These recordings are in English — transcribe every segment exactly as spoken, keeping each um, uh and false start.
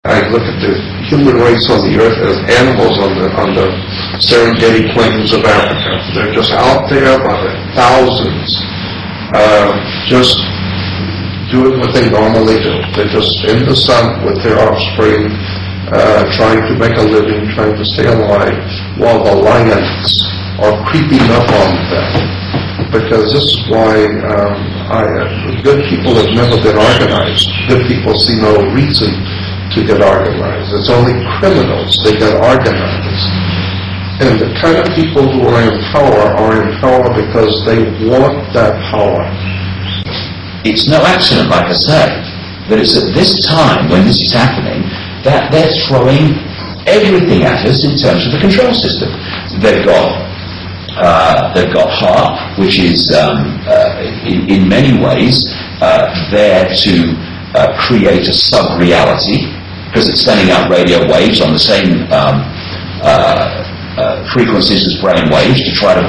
I look at the human race on the earth as animals on the on the Serengeti plains of Africa. They're just out there by the thousands, uh, just doing what they normally do. They're just in the sun with their offspring, uh, trying to make a living, trying to stay alive, while the lions are creeping up on them. Because this is why um, I, uh, good people have never been organized. Good people see no reason to get organized. It's only criminals that get organized. And the kind of people who are in power are in power because they want that power. It's no accident, like I say, that it's at this time when this is happening that they're throwing everything at us in terms of the control system. They've got uh, they've got HAARP, which is um, uh, in, in many ways uh, there to uh, create a sub-reality, because it's sending out radio waves on the same um, uh, uh, frequencies as brain waves to try to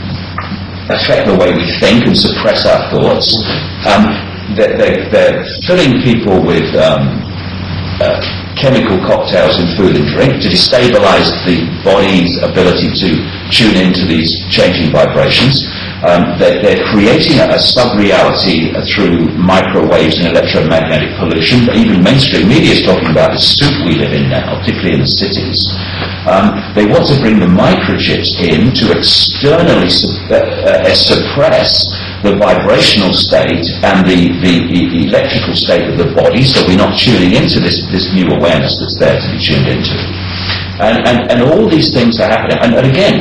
affect the way we think and suppress our thoughts. Um, they're, they're, they're filling people with um, uh, chemical cocktails in food and drink to destabilize the body's ability to tune into these changing vibrations. Um, they're, they're creating a, a sub-reality uh, through microwaves and electromagnetic pollution. But even mainstream media is talking about the soup we live in now, particularly in the cities. Um, they want to bring the microchips in to externally su- uh, uh, suppress the vibrational state and the, the, the electrical state of the body, so we're not tuning into this, this new awareness that's there to be tuned into. And, and, and all these things are happening. And, and again,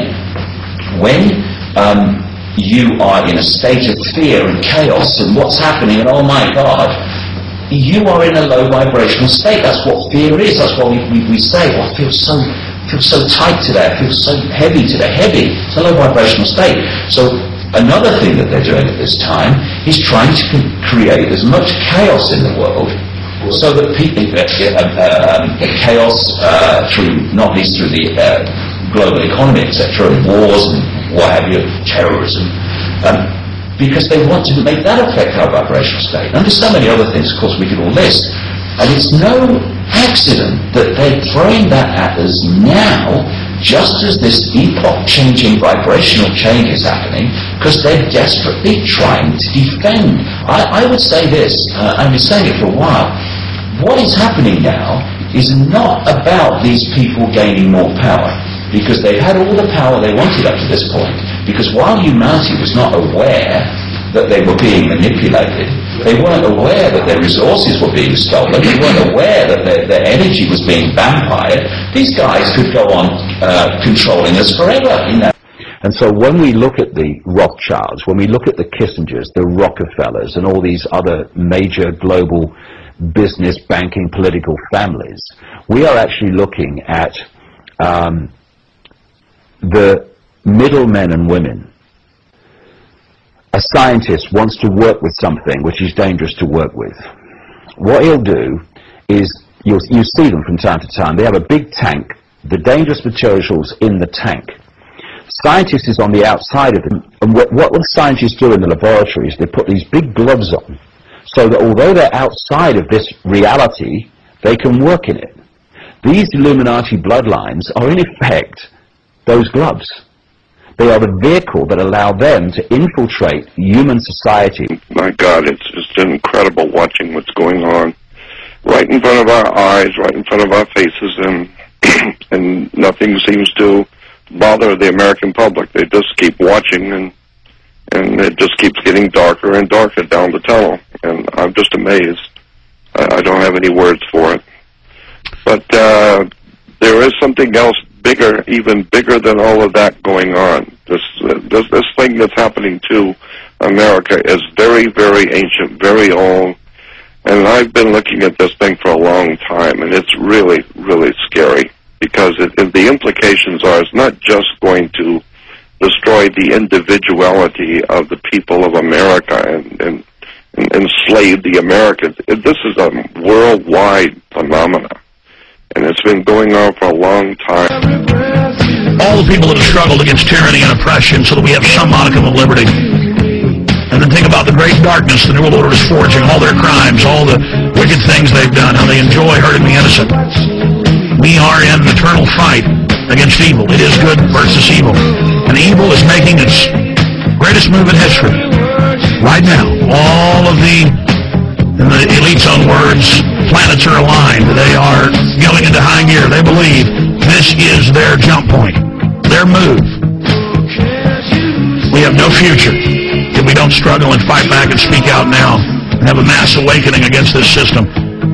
when um, you are in a state of fear and chaos and what's happening, and oh my God, you are in a low vibrational state. That's what fear is. That's what we, we, we say, well, I feel so, feel so tight today, I feel so heavy today. Heavy, it's a low vibrational state. So another thing that they're doing at this time is trying to create as much chaos in the world so that people, uh, uh, um, chaos uh, through, not least through the uh, global economy, et cetera, and wars and what have you, terrorism, um, because they want to make that affect our vibrational state. And there's so many other things, of course, we could all list. And it's no accident that they're throwing that at us now, just as this epoch-changing vibrational change is happening, because they're desperately trying to defend. I, I would say this, uh, I've been saying it for a while, what is happening now is not about these people gaining more power, because they've had all the power they wanted up to this point, because while humanity was not aware that they were being manipulated, they weren't aware that their resources were being stolen, they weren't aware that their, their energy was being vampired. These guys could go on uh, controlling us forever. You know? And so when we look at the Rothschilds, when we look at the Kissingers, the Rockefellers, and all these other major global business, banking, political families, we are actually looking at um, the middlemen and women. A scientist wants to work with something which is dangerous to work with. What he'll do is, you'll, you see them from time to time, they have a big tank, the dangerous materials in the tank. Scientist is on the outside of them, and what, what the scientists do in the laboratory is they put these big gloves on, so that although they're outside of this reality, they can work in it. These Illuminati bloodlines are in effect those gloves. They are the vehicle that allow them to infiltrate human society. My God, it's just incredible watching what's going on right in front of our eyes, right in front of our faces, and and nothing seems to bother the American public. They just keep watching, and and it just keeps getting darker and darker down the tunnel. And I'm just amazed. I, I don't have any words for it. But uh, there is something else bigger, even bigger than all of that going on. This, uh, this this thing that's happening to America is very, very ancient, very old, and I've been looking at this thing for a long time, and it's really, really scary, because it, it, the implications are it's not just going to destroy the individuality of the people of America and, and, and enslave the Americans. It, this is a worldwide phenomenon. And it's been going on for a long time. All the people that have struggled against tyranny and oppression so that we have some modicum of liberty. And then think about the great darkness the New World Order is forging, all their crimes, all the wicked things they've done, how they enjoy hurting the innocent. We are in an eternal fight against evil. It is good versus evil. And evil is making its greatest move in history. Right now, all of the, in the elite's own words, planets are aligned. They are going into high gear. They believe this is their jump point, their move. We have no future if we don't struggle and fight back and speak out now and have a mass awakening against this system.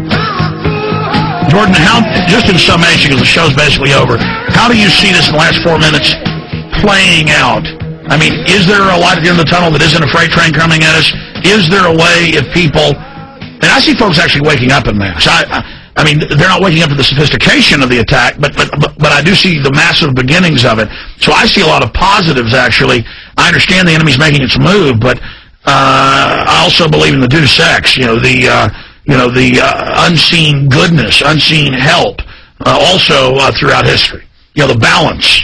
Jordan, how, just in summation, because the show's basically over, how do you see this in the last four minutes playing out? I mean, is there a light at the end of the tunnel that isn't a freight train coming at us? Is there a way if people, and I see folks actually waking up in mass. I, I, I mean, they're not waking up to the sophistication of the attack, but, but, but, but I do see the massive beginnings of it. So I see a lot of positives, actually. I understand the enemy's making its move, but uh, I also believe in the deus ex, you know, the, uh, you know, the uh, unseen goodness, unseen help, uh, also uh, throughout history. You know, the balance.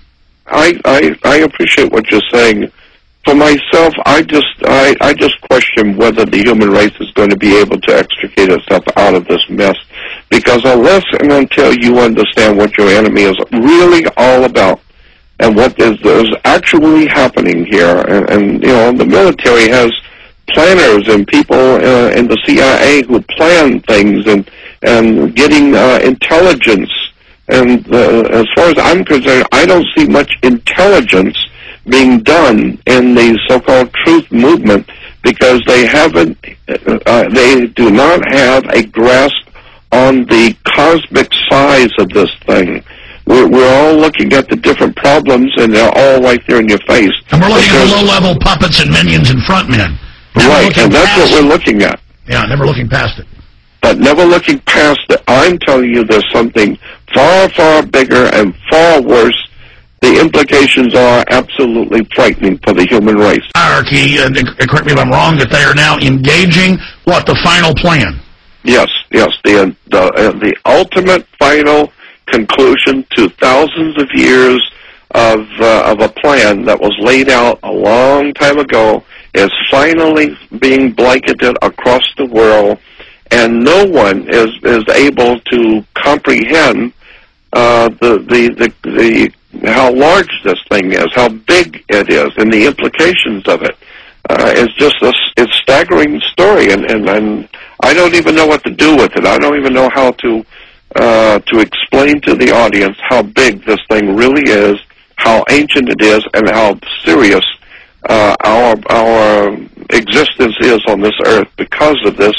I, I I appreciate what you're saying. For myself, I just I, I just question whether the human race is going to be able to extricate itself out of this mess. Because unless and until you understand what your enemy is really all about and what is, is actually happening here, and, and you know, the military has planners and people uh, in the C I A who plan things and and getting uh, intelligence. And uh, as far as I'm concerned, I don't see much intelligence being done in the so-called truth movement because they haven't, uh, they do not have a grasp on the cosmic size of this thing. We're, we're all looking at the different problems, and they're all right there in your face. And we're looking because, at low-level puppets and minions and frontmen. Right, and that's what we're looking at. Yeah, never looking past it. But never looking past it, I'm telling you there's something far, far bigger and far worse. The implications are absolutely frightening for the human race. Hierarchy, and correct me if I'm wrong, that they are now engaging, what, the final plan? Yes, yes, the, the, uh, the ultimate final conclusion to thousands of years of, uh, of a plan that was laid out a long time ago is finally being blanketed across the world. And no one is, is able to comprehend uh, the, the, the, the, how large this thing is, how big it is, and the implications of it. Uh, it's just a it's staggering story, and, and, and I don't even know what to do with it. I don't even know how to uh, to explain to the audience how big this thing really is, how ancient it is, and how serious uh, our our existence is on this earth because of this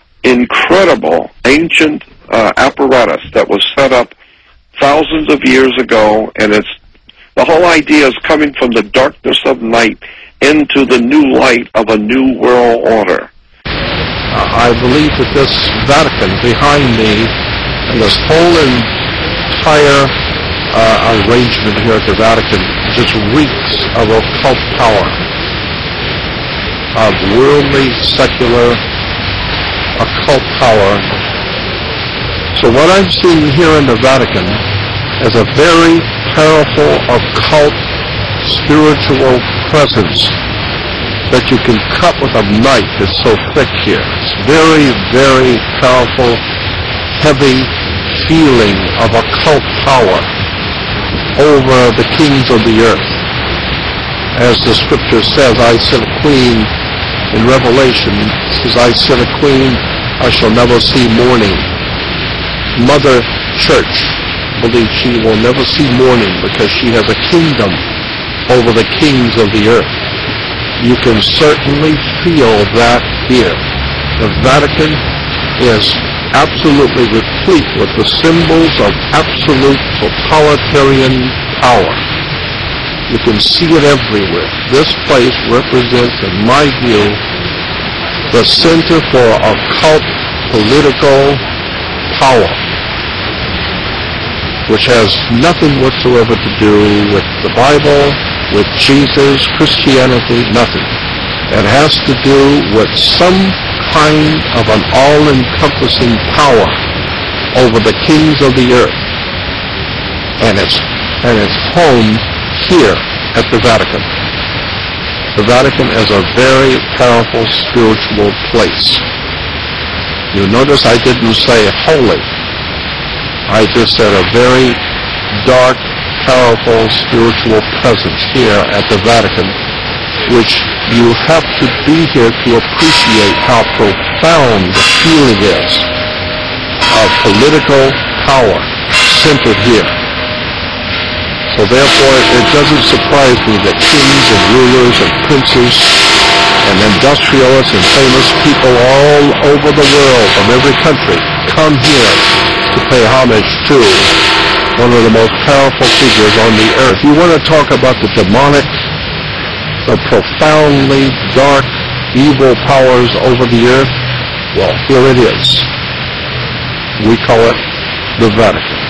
incredible ancient uh, apparatus that was set up thousands of years ago, and it's the whole idea is coming from the darkness of night into the new light of a new world order. Uh, I believe that this Vatican behind me and this whole entire uh, arrangement here at the Vatican just reeks of occult power, of worldly, secular occult power. So what I'm seeing here in the Vatican is a very powerful occult spiritual presence that you can cut with a knife. It's so thick here. It's very, very powerful, heavy feeling of occult power over the kings of the earth. As the scripture says, I sit a queen. In Revelation, it says, I sit a queen, I shall never see mourning. Mother Church believes she will never see mourning because she has a kingdom over the kings of the earth. You can certainly feel that here. The Vatican is absolutely replete with the symbols of absolute totalitarian power. You can see it everywhere. This place represents, in my view, the center for occult political power, which has nothing whatsoever to do with the Bible, with Jesus, Christianity, nothing. It has to do with some kind of an all-encompassing power over the kings of the earth. And it's, and it's home here at the Vatican. The Vatican is a very powerful spiritual place. You notice I didn't say holy. I just said a very dark, powerful spiritual presence here at the Vatican, which you have to be here to appreciate how profound the feeling is of political power centered here. So therefore, it doesn't surprise me that kings and rulers and princes and industrialists and famous people all over the world from every country come here to pay homage to one of the most powerful figures on the earth. You want to talk about the demonic, the profoundly dark, evil powers over the earth? Well, here it is. We call it the Vatican.